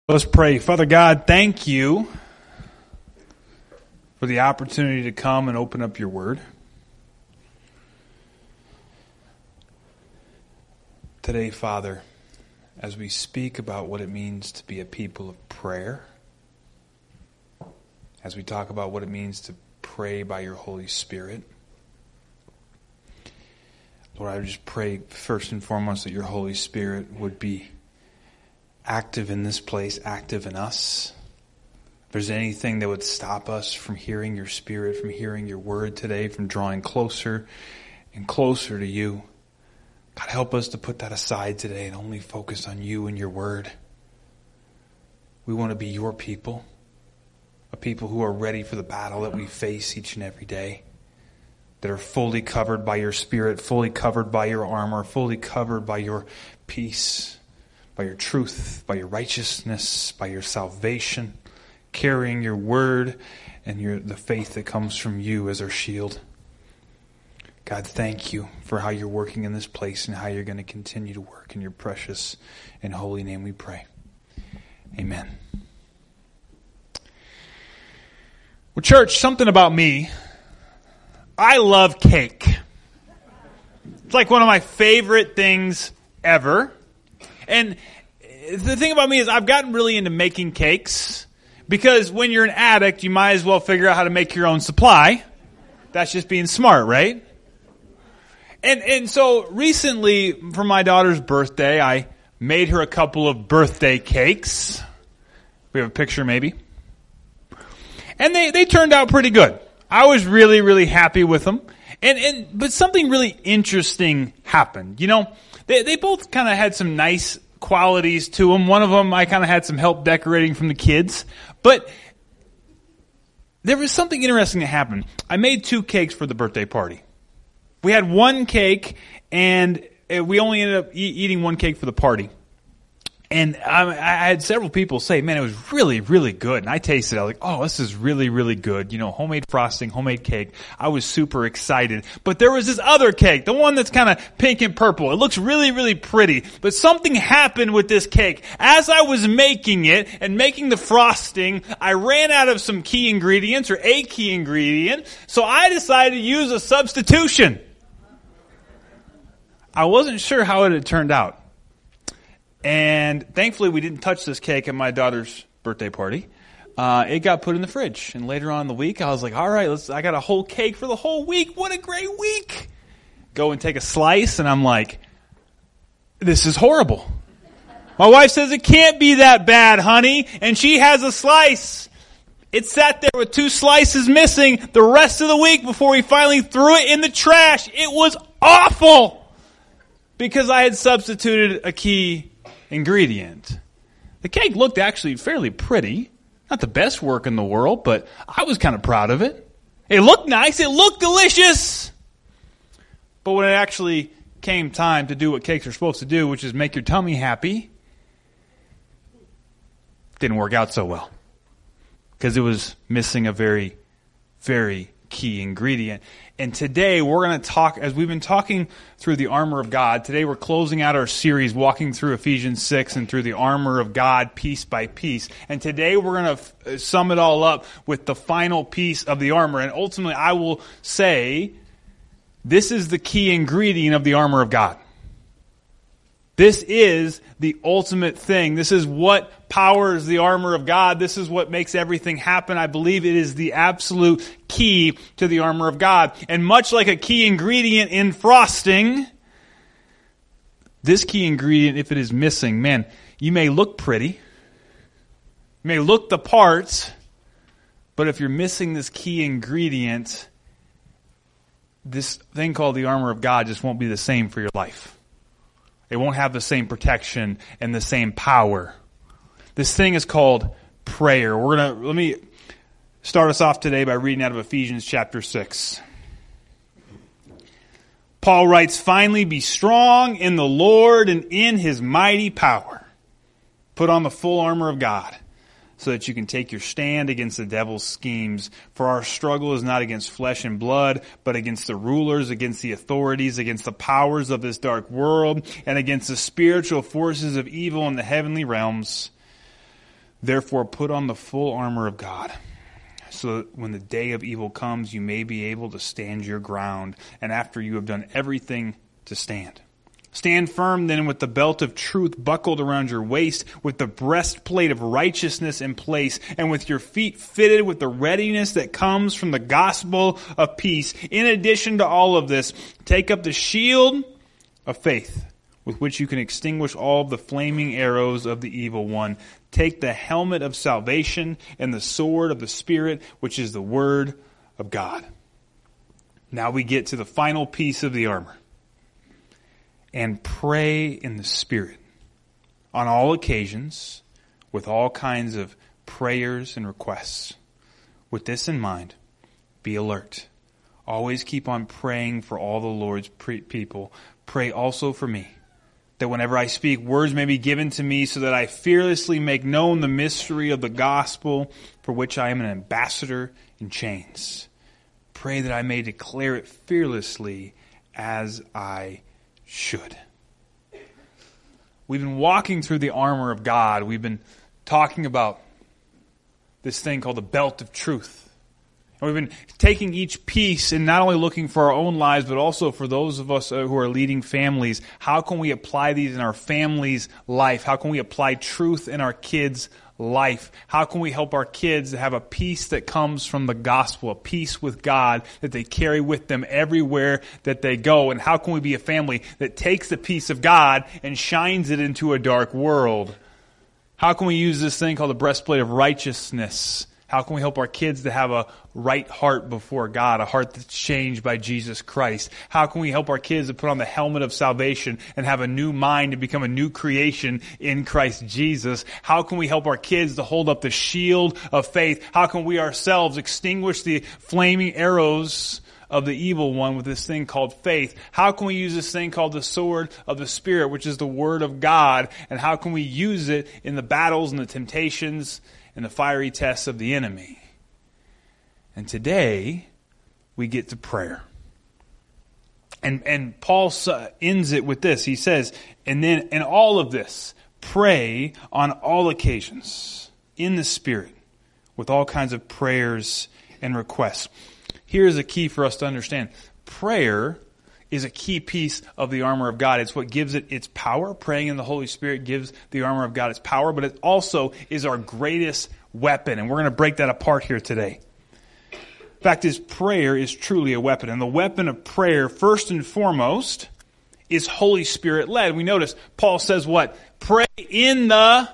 Let's pray. Father God, thank you for the opportunity to come and open up your word. Today, Father, as we speak about what it means to be a people of prayer, as we talk about what it means to pray by your Holy Spirit, Lord, I just pray first and foremost that your Holy Spirit would be active in this place, active in us. If there's anything that would stop us from hearing your Spirit, from hearing your word today, from drawing closer and closer to you, God, help us to put that aside today and only focus on you and your word. We want to be your people, a people who are ready for the battle that we face each and every day, that are fully covered by your Spirit, fully covered by your armor, fully covered by your peace, by your truth, by your righteousness, by your salvation, carrying your word and the faith that comes from you as our shield. God, thank you for how you're working in this place and how you're going to continue to work. In your precious and holy name we pray. Amen. Well, church, something about me. I love cake. It's like one of my favorite things ever. And the thing about me is I've gotten really into making cakes because when you're an addict, you might as well figure out how to make your own supply. That's just being smart, right? And so recently for my daughter's birthday, I made her a couple of birthday cakes. We have a picture maybe. And they turned out pretty good. I was really, really happy with them. But something really interesting happened. You know, they both kind of had some nice qualities to them. One of them, I kind of had some help decorating from the kids. But there was something interesting that happened. I made 2 cakes for the birthday party. We had 1 cake, and we only ended up eating 1 cake for the party. And I had several people say, man, it was really, really good. And I tasted it. I was like, oh, this is really, really good. You know, homemade frosting, homemade cake. I was super excited. But there was this other cake, the one that's kind of pink and purple. It looks really, really pretty. But something happened with this cake. As I was making it and making the frosting, I ran out of some key ingredients or a key ingredient. So I decided to use a substitution. I wasn't sure how it had turned out. And thankfully, we didn't touch this cake at my daughter's birthday party. It got put in the fridge. And later on in the week, I was like, all right, I got a whole cake for the whole week. What a great week. Go and take a slice, and I'm like, this is horrible. My wife says, it can't be that bad, honey. And she has a slice. It sat there with 2 slices missing the rest of the week before we finally threw it in the trash. It was awful because I had substituted a key ingredient. The cake looked actually fairly pretty. Not the best work in the world, but I was kind of proud of it. It looked nice. It looked delicious. But when it actually came time to do what cakes are supposed to do, which is make your tummy happy, it didn't work out so well. Because it was missing a very, very key ingredient. And today we're going to talk, as we've been talking through the armor of God, today we're closing out our series walking through Ephesians 6 and through the armor of God piece by piece. And today we're going to sum it all up with the final piece of the armor. And ultimately I will say this is the key ingredient of the armor of God. This is the ultimate thing. This is what powers the armor of God. This is what makes everything happen. I believe it is the absolute key to the armor of God. And much like a key ingredient in frosting, this key ingredient, if it is missing, man, you may look pretty, you may look the part, but if you're missing this key ingredient, this thing called the armor of God just won't be the same for your life. It won't have the same protection and the same power. This thing is called prayer. Let me start us off today by reading out of Ephesians chapter 6. Paul writes, "Finally be strong in the Lord and in His mighty power. Put on the full armor of God, so that you can take your stand against the devil's schemes. For our struggle is not against flesh and blood, but against the rulers, against the authorities, against the powers of this dark world, and against the spiritual forces of evil in the heavenly realms. Therefore, put on the full armor of God, so that when the day of evil comes, you may be able to stand your ground, and after you have done everything, to stand. Stand firm then with the belt of truth buckled around your waist, with the breastplate of righteousness in place, and with your feet fitted with the readiness that comes from the gospel of peace. In addition to all of this, take up the shield of faith, with which you can extinguish all of the flaming arrows of the evil one. Take the helmet of salvation and the sword of the Spirit, which is the word of God. Now we get to the final piece of the armor. And pray in the Spirit on all occasions with all kinds of prayers and requests. With this in mind, be alert. Always keep on praying for all the Lord's people. Pray also for me, that whenever I speak, words may be given to me so that I fearlessly make known the mystery of the gospel, for which I am an ambassador in chains. Pray that I may declare it fearlessly as I should. We've been walking through the armor of God. We've been talking about this thing called the belt of truth. And we've been taking each piece and not only looking for our own lives, but also for those of us who are leading families. How can we apply these in our family's life? How can we apply truth in our kids' life? How can we help our kids have a peace that comes from the gospel, a peace with God that they carry with them everywhere that they go? And how can we be a family that takes the peace of God and shines it into a dark world? How can we use this thing called the breastplate of righteousness? How can we help our kids to have a right heart before God, a heart that's changed by Jesus Christ? How can we help our kids to put on the helmet of salvation and have a new mind and become a new creation in Christ Jesus? How can we help our kids to hold up the shield of faith? How can we ourselves extinguish the flaming arrows of the evil one with this thing called faith? How can we use this thing called the sword of the Spirit, which is the word of God? And how can we use it in the battles and the temptations and the fiery tests of the enemy? And today, we get to prayer. And Paul ends it with this. He says, and then in all of this, pray on all occasions, in the Spirit, with all kinds of prayers and requests. Here's a key for us to understand. Prayer is a key piece of the armor of God. It's what gives it its power. Praying in the Holy Spirit gives the armor of God its power, but it also is our greatest weapon. And we're going to break that apart here today. Fact is, prayer is truly a weapon. And the weapon of prayer, first and foremost, is Holy Spirit led. We notice Paul says what? Pray in the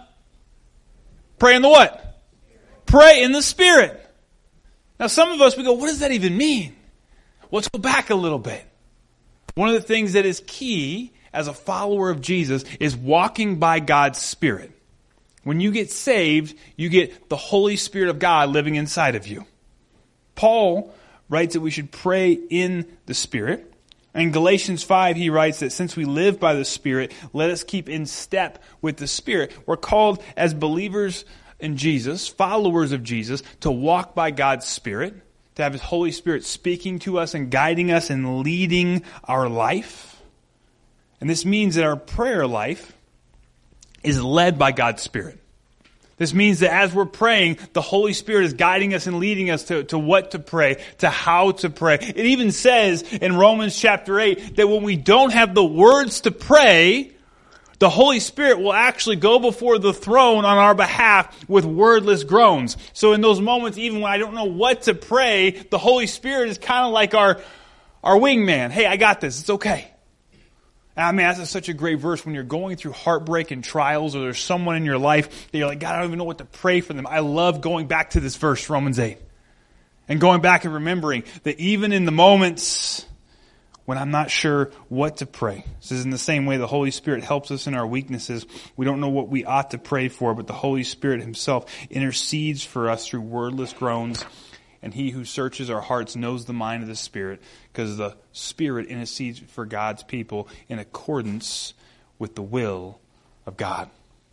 what? Pray in the Spirit. Now some of us, we go, what does that even mean? Let's go back a little bit. One of the things that is key as a follower of Jesus is walking by God's Spirit. When you get saved, you get the Holy Spirit of God living inside of you. Paul writes that we should pray in the Spirit. In Galatians 5, he writes that since we live by the Spirit, let us keep in step with the Spirit. We're called as believers in Jesus, followers of Jesus, to walk by God's Spirit, to have His Holy Spirit speaking to us and guiding us and leading our life. And this means that our prayer life is led by God's Spirit. This means that as we're praying, the Holy Spirit is guiding us and leading us to what to pray, to how to pray. It even says in Romans chapter 8 that when we don't have the words to pray, the Holy Spirit will actually go before the throne on our behalf with wordless groans. So in those moments, even when I don't know what to pray, the Holy Spirit is kind of like our wingman. Hey, I got this. It's okay. And I mean, that's such a great verse when you're going through heartbreak and trials, or there's someone in your life that you're like, God, I don't even know what to pray for them. I love going back to this verse, Romans 8. And going back and remembering that even in the moments when I'm not sure what to pray. This is in the same way the Holy Spirit helps us in our weaknesses. We don't know what we ought to pray for, but the Holy Spirit Himself intercedes for us through wordless groans. And He who searches our hearts knows the mind of the Spirit, because the Spirit intercedes for God's people in accordance with the will of God.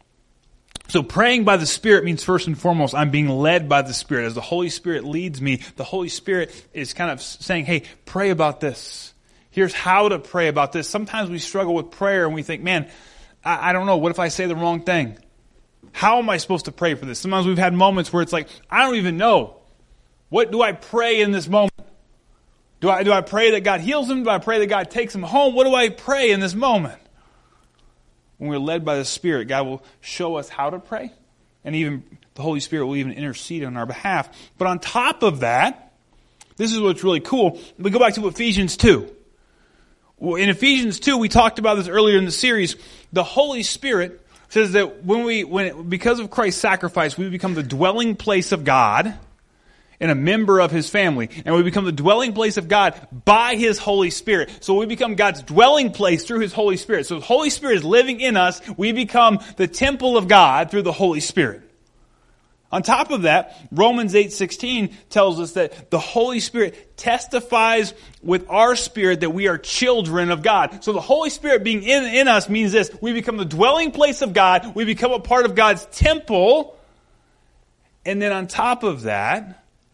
So praying by the Spirit means first and foremost, I'm being led by the Spirit. As the Holy Spirit leads me, the Holy Spirit is kind of saying, hey, pray about this. Here's how to pray about this. Sometimes we struggle with prayer and we think, man, I don't know. What if I say the wrong thing? How am I supposed to pray for this? Sometimes we've had moments where it's like, I don't even know. What do I pray in this moment? Do I pray that God heals him? Do I pray that God takes him home? What do I pray in this moment? When we're led by the Spirit, God will show us how to pray. And even the Holy Spirit will even intercede on our behalf. But on top of that, this is what's really cool. We go back to Ephesians 2. In Ephesians 2, we talked about this earlier in the series. The Holy Spirit says that because of Christ's sacrifice, we become the dwelling place of God and a member of His family. And we become the dwelling place of God by His Holy Spirit. So we become God's dwelling place through His Holy Spirit. So the Holy Spirit is living in us. We become the temple of God through the Holy Spirit. On top of that, Romans 8:16 tells us that the Holy Spirit testifies with our spirit that we are children of God. So the Holy Spirit being in us means this. We become the dwelling place of God. We become a part of God's temple. And then on top of that,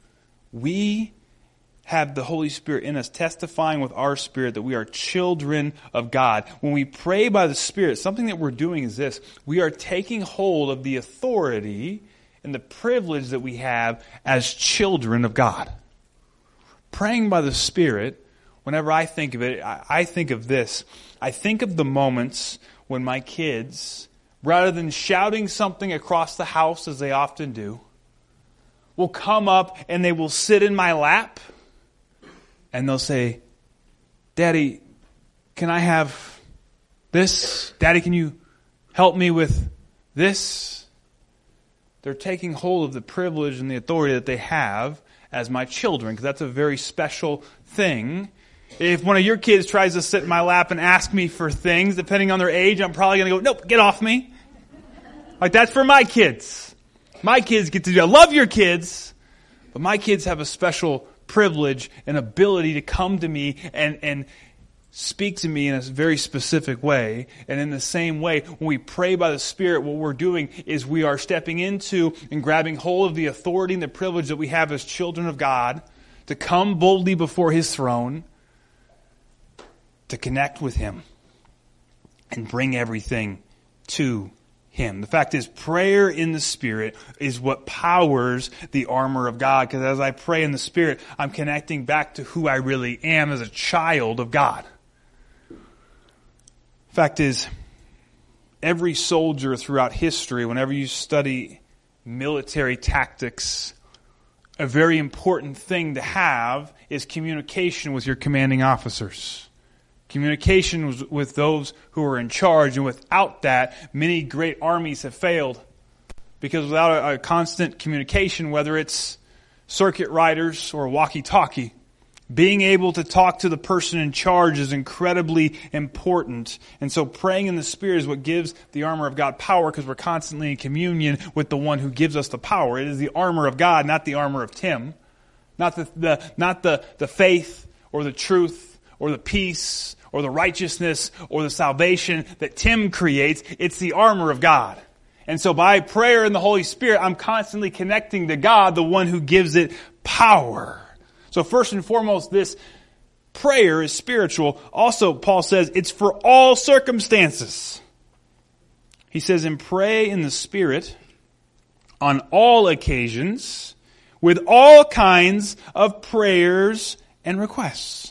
we have the Holy Spirit in us testifying with our spirit that we are children of God. When we pray by the Spirit, something that we're doing is this. We are taking hold of the authority and the privilege that we have as children of God. Praying by the Spirit, whenever I think of it, I think of this. I think of the moments when my kids, rather than shouting something across the house as they often do, will come up and they will sit in my lap and they'll say, Daddy, can I have this? Daddy, can you help me with this? They're taking hold of the privilege and the authority that they have as my children, because that's a very special thing. If one of your kids tries to sit in my lap and ask me for things, depending on their age, I'm probably going to go, nope, get off me. Like, that's for my kids. My kids get to do that. I love your kids, but my kids have a special privilege and ability to come to me and speak to me in a very specific way. And in the same way, when we pray by the Spirit, what we're doing is we are stepping into and grabbing hold of the authority and the privilege that we have as children of God to come boldly before His throne, to connect with Him and bring everything to Him. The fact is, prayer in the Spirit is what powers the armor of God. Because as I pray in the Spirit, I'm connecting back to who I really am as a child of God. The fact is, every soldier throughout history, whenever you study military tactics, a very important thing to have is communication with your commanding officers. Communication with those who are in charge, and without that, many great armies have failed. Because without a constant communication, whether it's circuit riders or walkie-talkie, being able to talk to the person in charge is incredibly important. And so praying in the Spirit is what gives the armor of God power, because we're constantly in communion with the one who gives us the power. It is the armor of God, not the armor of Tim. Not the faith or the truth or the peace or the righteousness or the salvation that Tim creates. It's the armor of God. And so by prayer in the Holy Spirit, I'm constantly connecting to God, the one who gives it power. So first and foremost, this prayer is spiritual. Also, Paul says it's for all circumstances. He says, and pray in the Spirit on all occasions with all kinds of prayers and requests.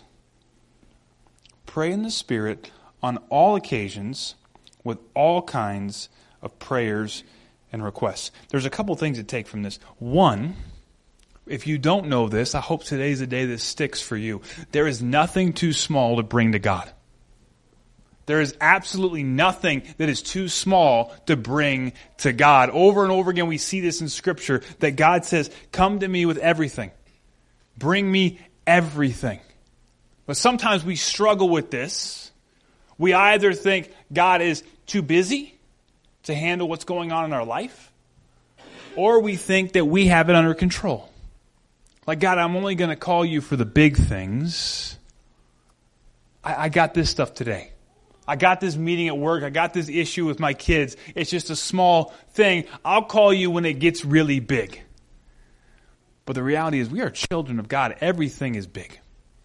Pray in the Spirit on all occasions with all kinds of prayers and requests. There's a couple things to take from this. One, if you don't know this, I hope today's the day this sticks for you. There is nothing too small to bring to God. There is absolutely nothing that is too small to bring to God. Over and over again, we see this in Scripture, that God says, come to me with everything. Bring me everything. But sometimes we struggle with this. We either think God is too busy to handle what's going on in our life, or we think that we have it under control. Like, God, I'm only going to call you for the big things. I got this stuff today. I got this meeting at work. I got this issue with my kids. It's just a small thing. I'll call you when it gets really big. But the reality is, we are children of God. Everything is big.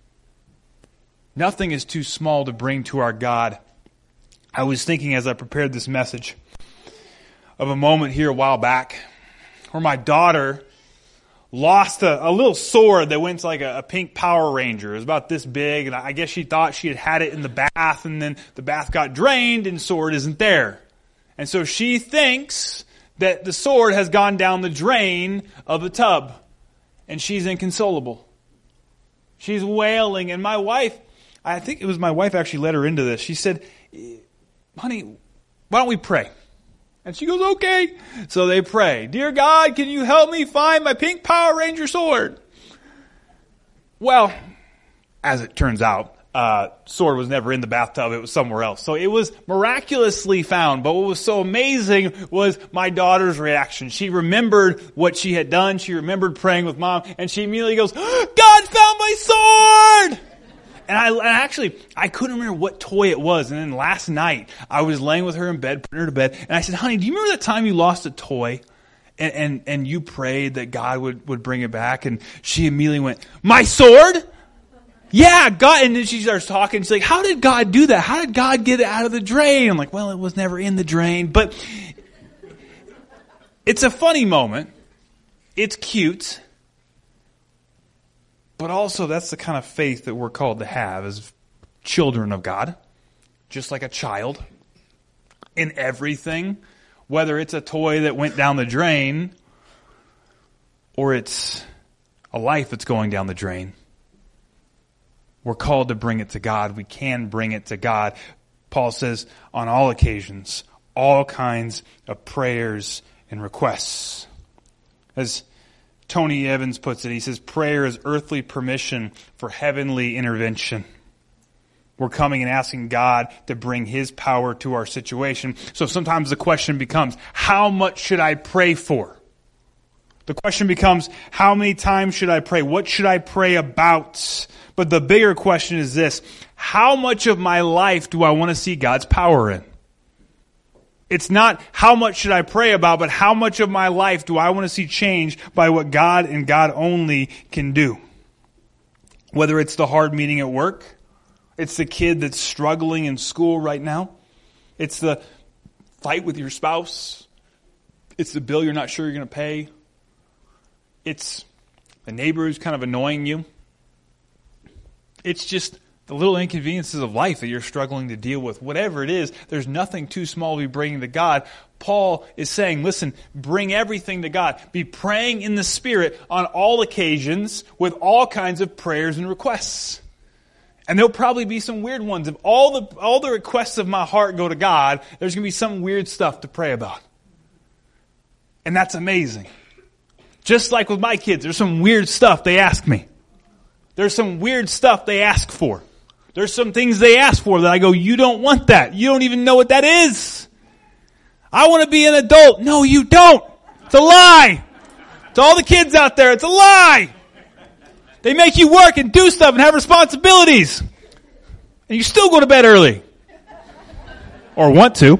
Nothing is too small to bring to our God. I was thinking as I prepared this message of a moment here a while back where my daughter lost a little sword that went to like a pink Power Ranger. It was about this big, and I guess she thought she had it in the bath, and then the bath got drained and sword isn't there. And so she thinks that the sword has gone down the drain of the tub, and she's inconsolable. She's wailing, and my wife, I think it was my wife actually led her into this. She said, honey, why don't we pray? And she goes, okay. So they pray. Dear God, can you help me find my pink Power Ranger sword? Well, as it turns out, sword was never in the bathtub. It was somewhere else. So it was miraculously found. But what was so amazing was my daughter's reaction. She remembered what she had done. She remembered praying with Mom. And she immediately goes, God found my sword! And I couldn't remember what toy it was. And then last night, I was laying with her in bed, putting her to bed. And I said, honey, do you remember that time you lost a toy? And you prayed that God would bring it back? And she immediately went, my sword? Yeah, God. And then she starts talking. She's like, how did God do that? How did God get it out of the drain? I'm like, well, it was never in the drain. But it's a funny moment. It's cute. But also, that's the kind of faith that we're called to have as children of God. Just like a child. In everything. Whether it's a toy that went down the drain, or it's a life that's going down the drain. We're called to bring it to God. We can bring it to God. Paul says, on all occasions, all kinds of prayers and requests. As Tony Evans puts it, he says, prayer is earthly permission for heavenly intervention. We're coming and asking God to bring His power to our situation. So sometimes the question becomes, how much should I pray for? The question becomes, how many times should I pray? What should I pray about? But the bigger question is this, how much of my life do I want to see God's power in? It's not how much should I pray about, but how much of my life do I want to see changed by what God and God only can do? Whether it's the hard meeting at work, it's the kid that's struggling in school right now, it's the fight with your spouse, it's the bill you're not sure you're going to pay, it's the neighbor who's kind of annoying you, it's just the little inconveniences of life that you're struggling to deal with. Whatever it is, there's nothing too small to be bringing to God. Paul is saying, listen, bring everything to God. Be praying in the Spirit on all occasions with all kinds of prayers and requests. And there'll probably be some weird ones. If all the requests of my heart go to God, there's going to be some weird stuff to pray about. And that's amazing. Just like with my kids, there's some weird stuff they ask me. There's some weird stuff they ask for. There's some things they ask for that I go, you don't want that. You don't even know what that is. I want to be an adult. No, you don't. It's a lie. To all the kids out there, it's a lie. They make you work and do stuff and have responsibilities. And you still go to bed early. Or want to.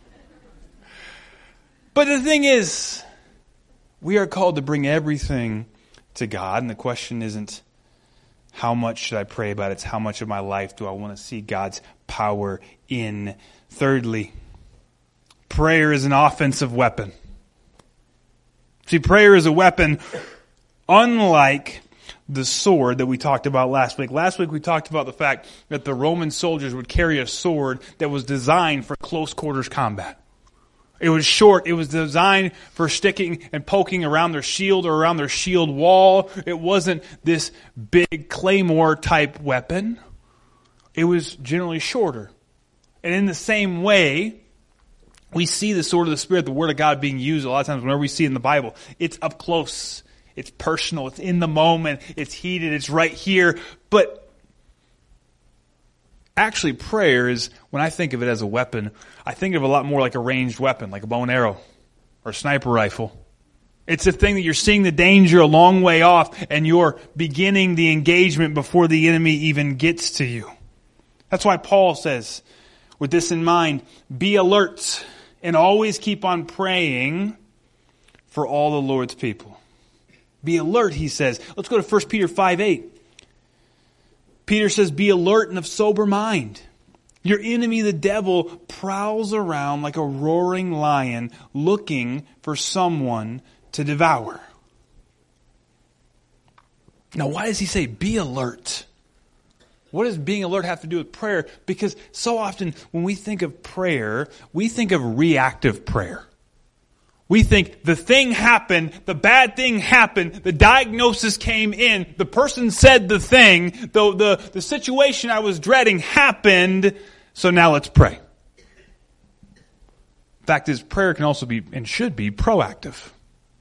But the thing is, we are called to bring everything to God. And the question isn't, how much should I pray about it? It's how much of my life do I want to see God's power in? Thirdly, prayer is an offensive weapon. See, prayer is a weapon unlike the sword that we talked about last week. Last week we talked about the fact that the Roman soldiers would carry a sword that was designed for close quarters combat. It was short. It was designed for sticking and poking around their shield or around their shield wall. It wasn't this big claymore type weapon. It was generally shorter. And in the same way, we see the sword of the Spirit, the Word of God, being used a lot of times whenever we see it in the Bible. It's up close. It's personal. It's in the moment. It's heated. It's right here. But actually, prayer is, when I think of it as a weapon, I think of it a lot more like a ranged weapon, like a bow and arrow or a sniper rifle. It's a thing that you're seeing the danger a long way off and you're beginning the engagement before the enemy even gets to you. That's why Paul says, with this in mind, be alert and always keep on praying for all the Lord's people. Be alert, he says. Let's go to 1 Peter 5:8. Peter says, be alert and of sober mind. Your enemy, the devil, prowls around like a roaring lion looking for someone to devour. Now, why does he say be alert? What does being alert have to do with prayer? Because so often when we think of prayer, we think of reactive prayer. We think the thing happened, the bad thing happened, the diagnosis came in, the person said the thing, the situation I was dreading happened, so now let's pray. Fact is, prayer can also be and should be proactive.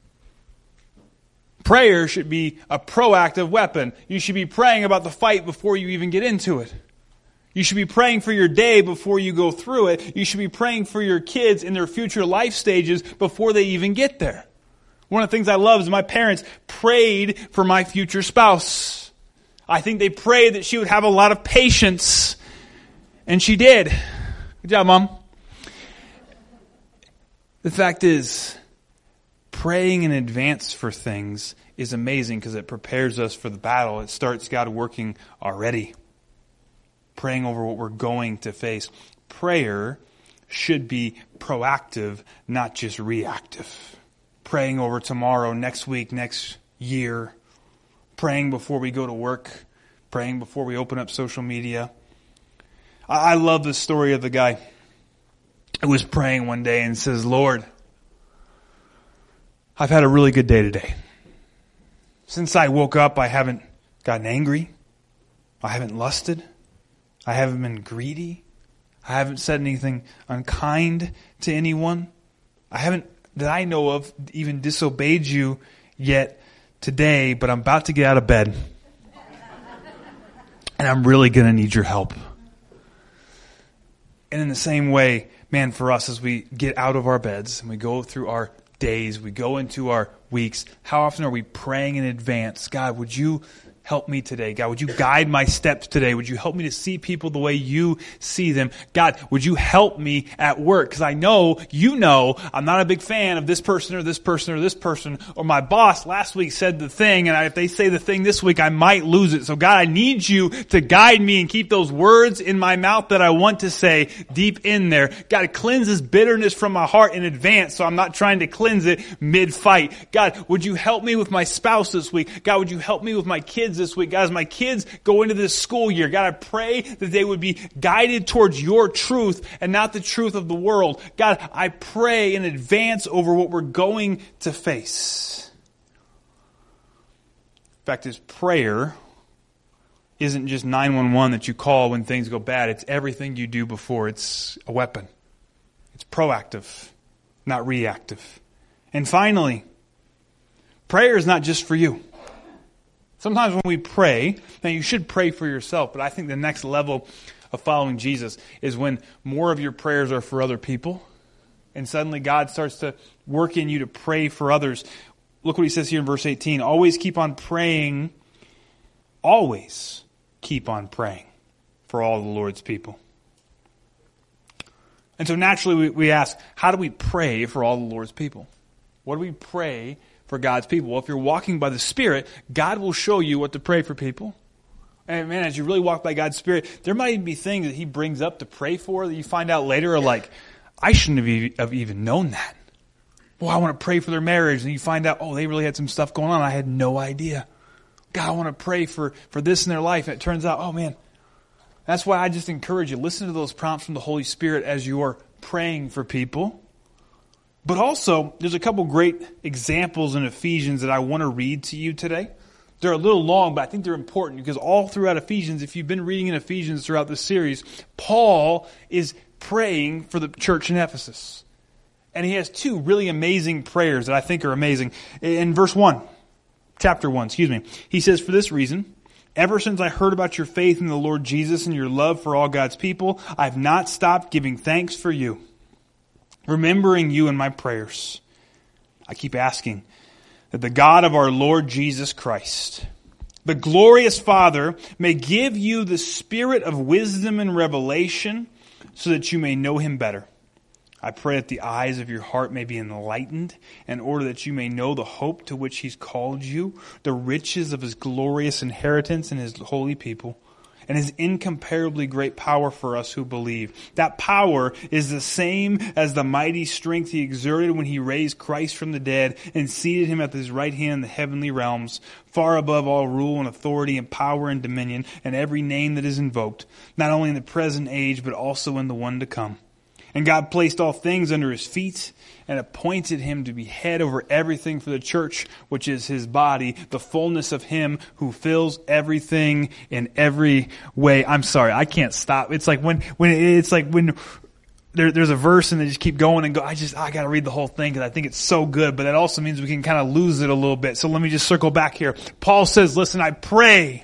Prayer should be a proactive weapon. You should be praying about the fight before you even get into it. You should be praying for your day before you go through it. You should be praying for your kids in their future life stages before they even get there. One of the things I love is my parents prayed for my future spouse. I think they prayed that she would have a lot of patience. And she did. Good job, Mom. The fact is, praying in advance for things is amazing because it prepares us for the battle. It starts God working already. Praying over what we're going to face. Prayer should be proactive, not just reactive. Praying over tomorrow, next week, next year. Praying before we go to work. Praying before we open up social media. I love the story of the guy who was praying one day and says, Lord, I've had a really good day today. Since I woke up, I haven't gotten angry. I haven't lusted. I haven't been greedy. I haven't said anything unkind to anyone. I haven't, that I know of, even disobeyed you yet today, but I'm about to get out of bed. And I'm really going to need your help. And in the same way, man, for us, as we get out of our beds and we go through our days, we go into our weeks, how often are we praying in advance? God, would you help me today? God, would you guide my steps today? Would you help me to see people the way you see them? God, would you help me at work? Because I know, you know, I'm not a big fan of this person or this person or this person. Or my boss last week said the thing, and if they say the thing this week, I might lose it. So God, I need you to guide me and keep those words in my mouth that I want to say deep in there. God, cleanse this bitterness from my heart in advance so I'm not trying to cleanse it mid-fight. God, would you help me with my spouse this week? God, would you help me with my kids this week? Guys, my kids go into this school year. God, I pray that they would be guided towards your truth and not the truth of the world. God, I pray in advance over what we're going to face. In fact, is prayer isn't just 911 that you call when things go bad. It's everything you do before. It's a weapon. It's proactive, not reactive. And finally, prayer is not just for you. Sometimes when we pray, now you should pray for yourself, but I think the next level of following Jesus is when more of your prayers are for other people, and suddenly God starts to work in you to pray for others. Look what he says here in verse 18. Always keep on praying for all the Lord's people. And so naturally we ask, how do we pray for all the Lord's people? What do we pray for God's people? Well, if you're walking by the Spirit, God will show you what to pray for people. And man, as you really walk by God's Spirit, there might even be things that he brings up to pray for that you find out later are like, I shouldn't have even known that. Well, I want to pray for their marriage. And you find out, oh, they really had some stuff going on. I had no idea. God, I want to pray for this in their life. And it turns out, oh man, that's why I just encourage you, listen to those prompts from the Holy Spirit as you are praying for people. But also, there's a couple great examples in Ephesians that I want to read to you today. They're a little long, but I think they're important because all throughout Ephesians, if you've been reading in Ephesians throughout this series, Paul is praying for the church in Ephesus. And he has two really amazing prayers that I think are amazing. In chapter 1, he says, for this reason, ever since I heard about your faith in the Lord Jesus and your love for all God's people, I've not stopped giving thanks for you, remembering you in my prayers. I keep asking that the God of our Lord Jesus Christ, the glorious Father, may give you the spirit of wisdom and revelation so that you may know him better. I pray that the eyes of your heart may be enlightened in order that you may know the hope to which he's called you, the riches of his glorious inheritance in his holy people, and his incomparably great power for us who believe. That power is the same as the mighty strength he exerted when he raised Christ from the dead and seated him at his right hand in the heavenly realms, far above all rule and authority and power and dominion and every name that is invoked, not only in the present age but also in the one to come. And God placed all things under his feet and appointed him to be head over everything for the church, which is his body, the fullness of him who fills everything in every way. I'm sorry, I can't stop. It's like when there's a verse and they just keep going and go, I got to read the whole thing because I think it's so good, but that also means we can kind of lose it a little bit. So let me just circle back here. Paul says, listen, I pray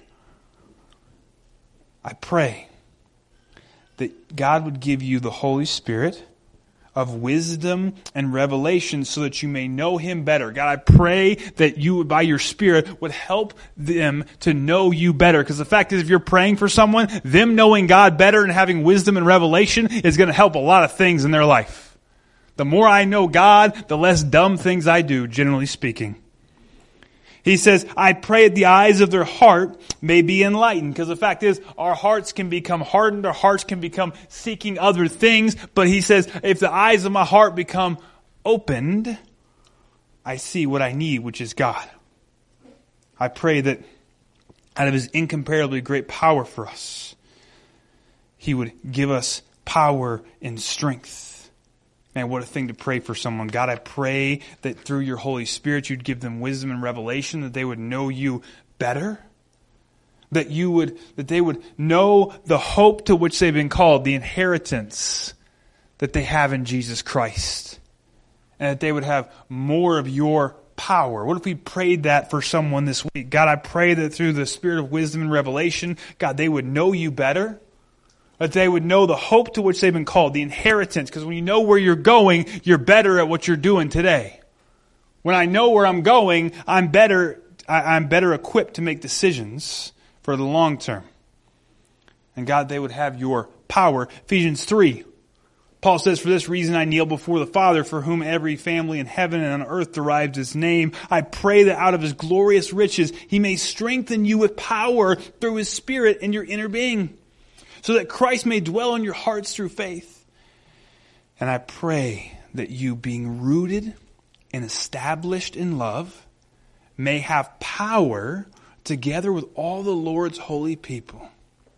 that God would give you the Holy Spirit of wisdom and revelation so that you may know him better. God, I pray that you, by your Spirit, would help them to know you better. Because the fact is, if you're praying for someone, them knowing God better and having wisdom and revelation is going to help a lot of things in their life. The more I know God, the less dumb things I do, generally speaking. He says, I pray that the eyes of their heart may be enlightened. Because the fact is, our hearts can become hardened. Our hearts can become seeking other things. But he says, if the eyes of my heart become opened, I see what I need, which is God. I pray that out of his incomparably great power for us, he would give us power and strength. Man, what a thing to pray for someone. God, I pray that through your Holy Spirit, you'd give them wisdom and revelation, that they would know you better. That they would know the hope to which they've been called, the inheritance that they have in Jesus Christ. And that they would have more of your power. What if we prayed that for someone this week? God, I pray that through the spirit of wisdom and revelation, God, they would know you better. That they would know the hope to which they've been called, the inheritance. Because when you know where you're going, you're better at what you're doing today. When I know where I'm going, I'm better equipped to make decisions for the long term. And God, they would have your power. Ephesians 3. Paul says, for this reason I kneel before the Father, for whom every family in heaven and on earth derives its name. I pray that out of his glorious riches he may strengthen you with power through his Spirit in your inner being, so that Christ may dwell in your hearts through faith. And I pray that you, being rooted and established in love, may have power together with all the Lord's holy people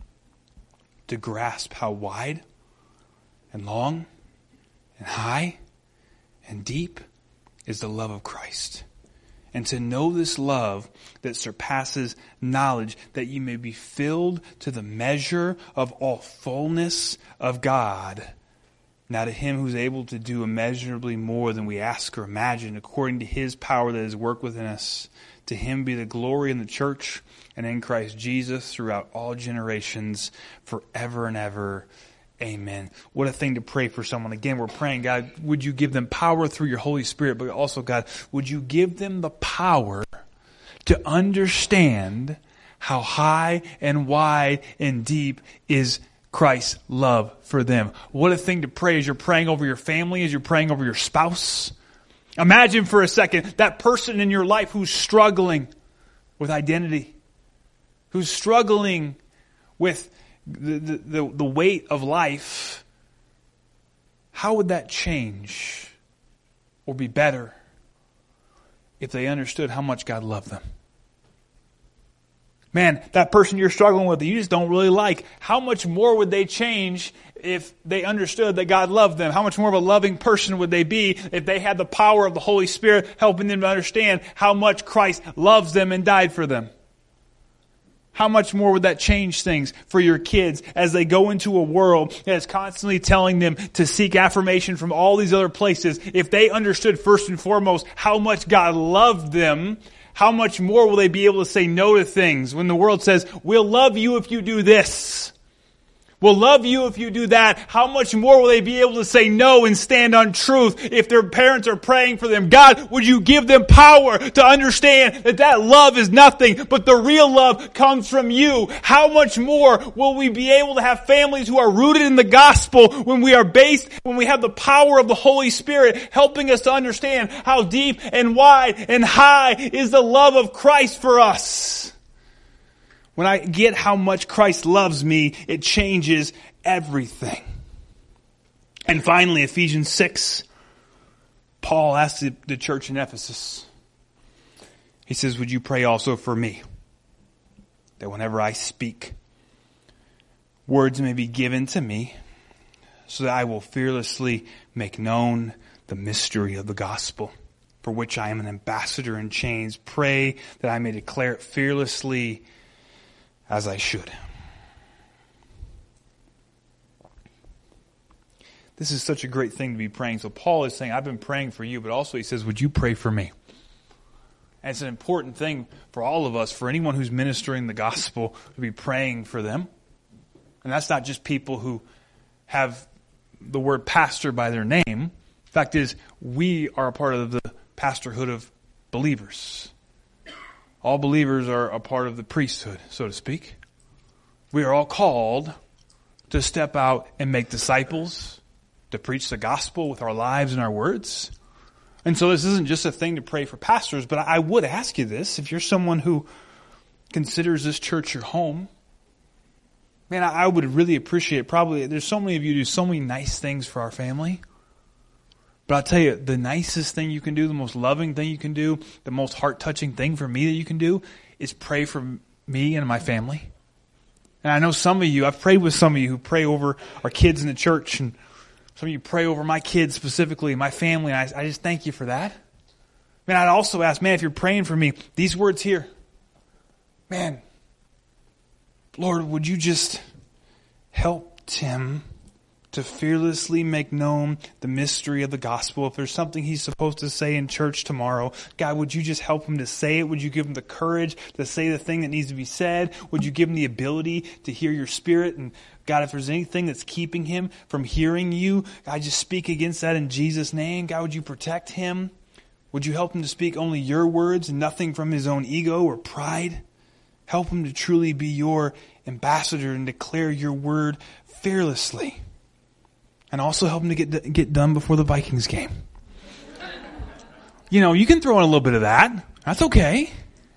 to grasp how wide and long and high and deep is the love of Christ. And to know this love that surpasses knowledge, that you may be filled to the measure of all fullness of God. Now to him who's able to do immeasurably more than we ask or imagine, according to his power that is worked within us, to him be the glory in the church and in Christ Jesus throughout all generations, forever and ever. Amen. What a thing to pray for someone. Again, we're praying, God, would you give them power through your Holy Spirit, but also, God, would you give them the power to understand how high and wide and deep is Christ's love for them. What a thing to pray as you're praying over your family, as you're praying over your spouse. Imagine for a second that person in your life who's struggling with identity, who's struggling with the weight of life. How would that change or be better if they understood how much God loved them? Man, that person you're struggling with that you just don't really like, how much more would they change if they understood that God loved them? How much more of a loving person would they be if they had the power of the Holy Spirit helping them to understand how much Christ loves them and died for them? How much more would that change things for your kids as they go into a world that is constantly telling them to seek affirmation from all these other places? If they understood first and foremost how much God loved them, how much more will they be able to say no to things when the world says, we'll love you if you do this. We'll love you if you do that. How much more will they be able to say no and stand on truth if their parents are praying for them? God, would you give them power to understand that that love is nothing, but the real love comes from you? How much more will we be able to have families who are rooted in the gospel when we have the power of the Holy Spirit helping us to understand how deep and wide and high is the love of Christ for us? when I get how much Christ loves me, it changes everything. And finally, Ephesians 6, Paul asks the church in Ephesus, he says, would you pray also for me, that whenever I speak, words may be given to me, so that I will fearlessly make known the mystery of the gospel, for which I am an ambassador in chains. Pray that I may declare it fearlessly as I should. This is such a great thing to be praying. So Paul is saying, I've been praying for you, but also he says, would you pray for me? And it's an important thing for all of us, for anyone who's ministering the gospel, to be praying for them. And that's not just people who have the word pastor by their name. Fact is, we are a part of the pastorhood of believers. All believers are a part of the priesthood, so to speak. We are all called to step out and make disciples, to preach the gospel with our lives and our words. And so this isn't just a thing to pray for pastors, but I would ask you this. If you're someone who considers this church your home, man, I would really appreciate, probably, there's so many of you who do so many nice things for our family. But I'll tell you, the nicest thing you can do, the most loving thing you can do, the most heart-touching thing for me that you can do is pray for me and my family. And I know some of you, I've prayed with some of you who pray over our kids in the church, and some of you pray over my kids specifically, my family, and I just thank you for that. Man, I'd also ask, man, if you're praying for me, these words here, man, Lord, would you just help Tim to fearlessly make known the mystery of the gospel? If there's something he's supposed to say in church tomorrow, God, would you just help him to say it? Would you give him the courage to say the thing that needs to be said? Would you give him the ability to hear your spirit? And God, if there's anything that's keeping him from hearing you, I just speak against that in Jesus' name. God, would you protect him? Would you help him to speak only your words and nothing from his own ego or pride? Help him to truly be your ambassador and declare your word fearlessly. And also help him to get done before the Vikings game. You know, you can throw in a little bit of that. That's okay.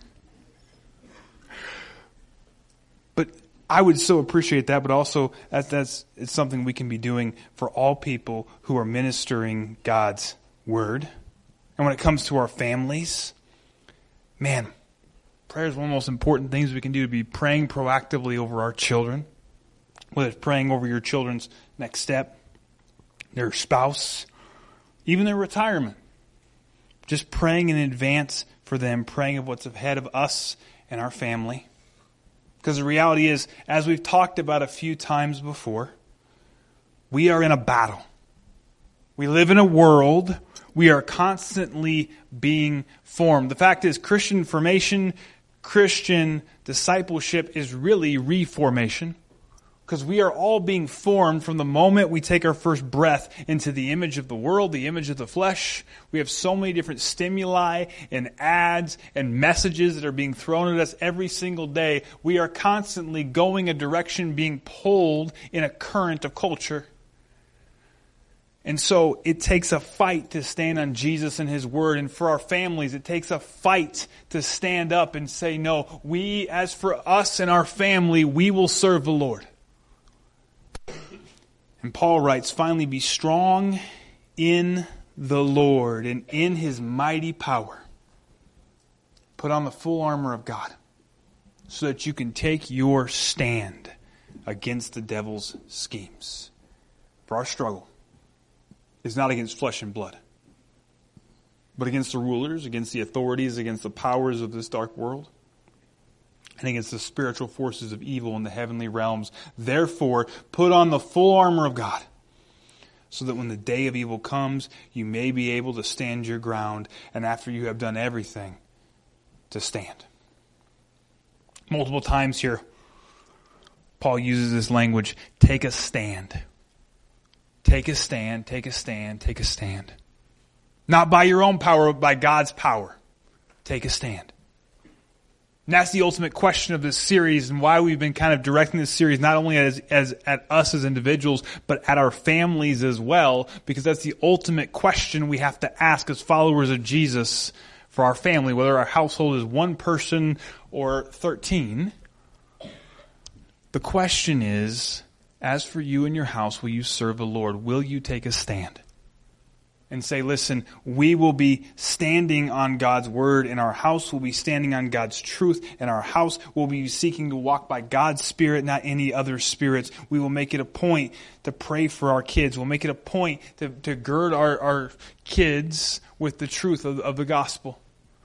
But I would so appreciate that, but also it's something we can be doing for all people who are ministering God's word. And when it comes to our families, man, prayer is one of the most important things we can do, to be praying proactively over our children. Whether it's praying over your children's next step, their spouse, even their retirement. Just praying in advance for them, praying of what's ahead of us and our family. Because the reality is, as we've talked about a few times before, we are in a battle. We live in a world. We are constantly being formed. The fact is, Christian formation, Christian discipleship is really reformation. Because we are all being formed from the moment we take our first breath into the image of the world, the image of the flesh. We have so many different stimuli and ads and messages that are being thrown at us every single day. We are constantly going a direction, being pulled in a current of culture. And so it takes a fight to stand on Jesus and His Word. And for our families, it takes a fight to stand up and say, no, as for us and our family, we will serve the Lord. And Paul writes, finally be strong in the Lord and in His mighty power. Put on the full armor of God so that you can take your stand against the devil's schemes. For our struggle is not against flesh and blood, but against the rulers, against the authorities, against the powers of this dark world, and against the spiritual forces of evil in the heavenly realms. Therefore, put on the full armor of God, so that when the day of evil comes, you may be able to stand your ground, and after you have done everything, to stand. Multiple times here, Paul uses this language, take a stand. Take a stand, take a stand, take a stand. Not by your own power, but by God's power. Take a stand. And that's the ultimate question of this series, and why we've been kind of directing this series not only as at us as individuals, but at our families as well, because that's the ultimate question we have to ask as followers of Jesus for our family, whether our household is one person or 13. The question is, as for you and your house, will you serve the Lord? Will you take a stand? And say, listen, we will be standing on God's word, and our house will be standing on God's truth, and our house will be seeking to walk by God's Spirit, not any other spirits. We will make it a point to pray for our kids. We'll make it a point to gird our kids with the truth of the gospel.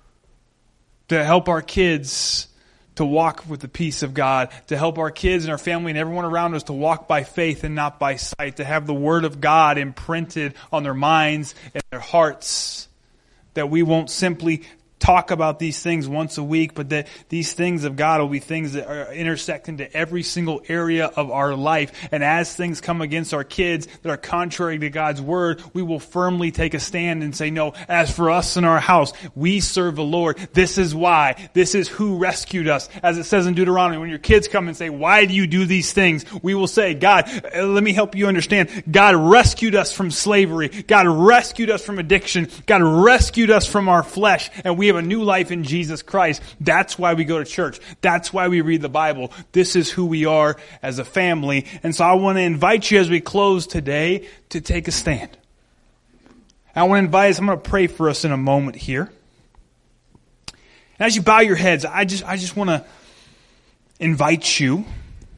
To help our kids to walk with the peace of God, to help our kids and our family and everyone around us to walk by faith and not by sight, to have the Word of God imprinted on their minds and their hearts, that we won't simply talk about these things once a week, but that these things of God will be things that are intersect into every single area of our life. And as things come against our kids that are contrary to God's word, we will firmly take a stand and say, no, as for us and our house, we serve the Lord. This is why. This is who rescued us. As it says in Deuteronomy, when your kids come and say, why do you do these things? We will say, God, let me help you understand. God rescued us from slavery. God rescued us from addiction. God rescued us from our flesh. And we have a new life in Jesus Christ. That's why we go to church. That's why we read the Bible. This is who we are as a family. And so I want to invite you as we close today to take a stand. I want to invite us, I'm going to pray for us in a moment here. And as you bow your heads, I just want to invite you.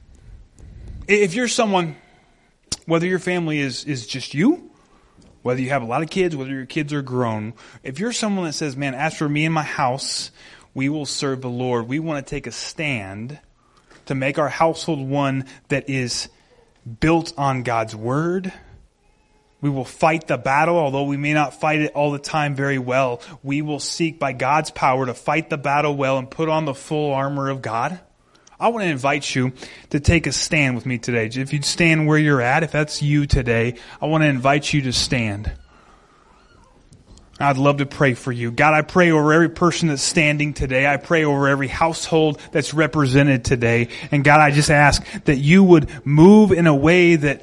If you're someone, whether your family is just you, whether you have a lot of kids, whether your kids are grown, if you're someone that says, man, as for me and my house, we will serve the Lord. We want to take a stand to make our household one that is built on God's word. We will fight the battle, although we may not fight it all the time very well. We will seek by God's power to fight the battle well and put on the full armor of God. I want to invite you to take a stand with me today. If you'd stand where you're at, if that's you today, I want to invite you to stand. I'd love to pray for you. God, I pray over every person that's standing today. I pray over every household that's represented today. And God, I just ask that you would move in a way that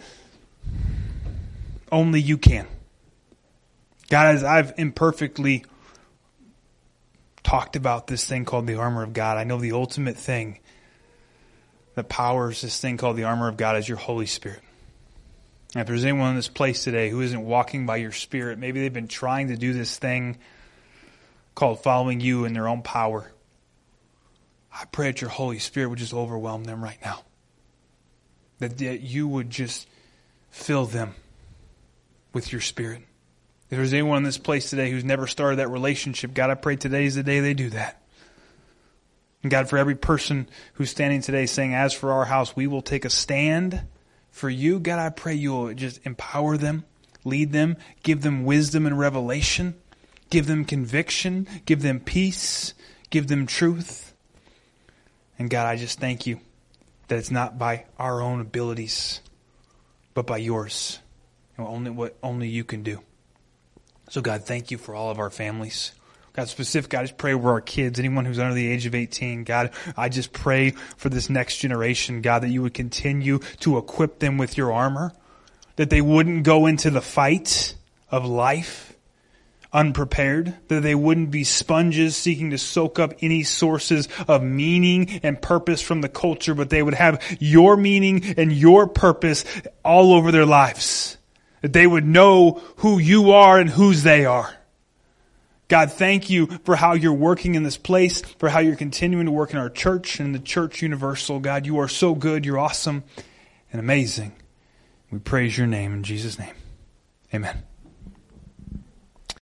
only you can. God, as I've imperfectly talked about this thing called the armor of God, I know the ultimate thing that powers this thing called the armor of God is your Holy Spirit. And if there's anyone in this place today who isn't walking by your Spirit, maybe they've been trying to do this thing called following you in their own power, I pray that your Holy Spirit would just overwhelm them right now. That you would just fill them with your Spirit. If there's anyone in this place today who's never started that relationship, God, I pray today is the day they do that. And God, for every person who's standing today saying, as for our house, we will take a stand for you. God, I pray you will just empower them, lead them, give them wisdom and revelation, give them conviction, give them peace, give them truth. And God, I just thank you that it's not by our own abilities, but by yours. And what only you can do. So God, thank you for all of our families. God, specific, I just pray over our kids, anyone who's under the age of 18. God, I just pray for this next generation, God, that you would continue to equip them with your armor, that they wouldn't go into the fight of life unprepared, that they wouldn't be sponges seeking to soak up any sources of meaning and purpose from the culture, but they would have your meaning and your purpose all over their lives, that they would know who you are and whose they are. God, thank you for how you're working in this place, for how you're continuing to work in our church and the church universal. God, you are so good. You're awesome and amazing. We praise your name in Jesus' name. Amen.